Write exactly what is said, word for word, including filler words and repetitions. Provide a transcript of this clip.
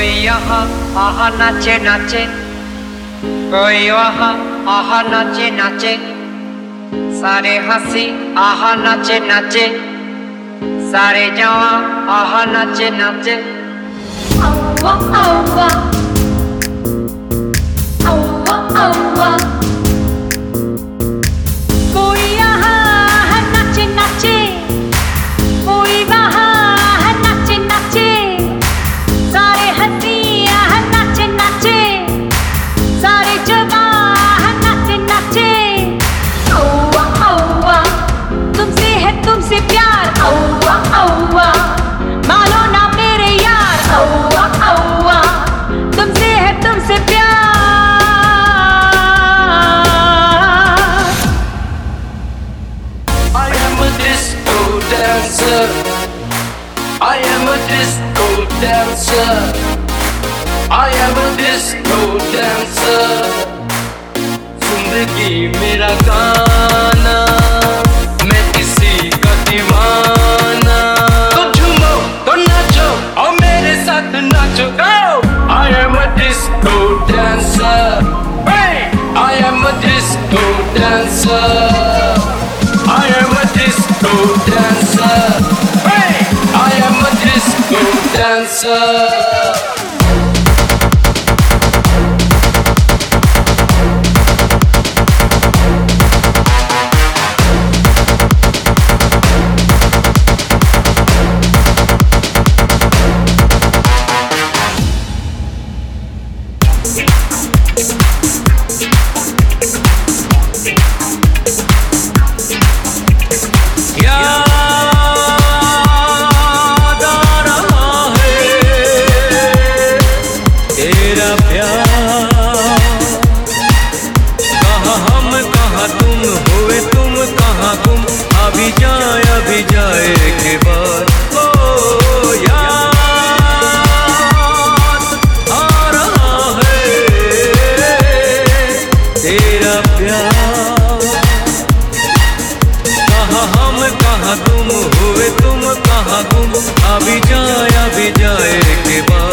कोई यहाँ आहा नाचे नाचे, कोई वहाँ आहा नाचे नाचे, सारे हंसी आहा नाचे नाचे, सारे जवां आहा नाचे नाचे। औवा औवा औवा औवा, कोई यहाँ नाचे नाचे, कोई वहाँ नाचे नाचे, सारे हंसी यहाँ नाचे नाचे, सारे जवां नाचे नाचे। औवा औवा, तुमसे है तुमसे प्यार, औवा औवा, मानो ना मेरे यार, औवा औवा, तुमसे है तुमसे प्यार। I am a disco dancer. I am a disco dancer. I am a disco dancer. जिंदगी मेरा गाना, मैं किसी का दीवाना। तो झूमो तो नाचो और मेरे साथ नाचो। Go! I am a disco dancer. Hey! I am a disco dancer. I am a disco dancer. Hey! I am a disco dancer. अभी जाए अभी जाए के बाद ओ याद आ रहा है तेरा प्यार। कहाँ हम कहाँ तुम हुए तुम कहाँ गुम, अभी जाए अभी जाए के बाद।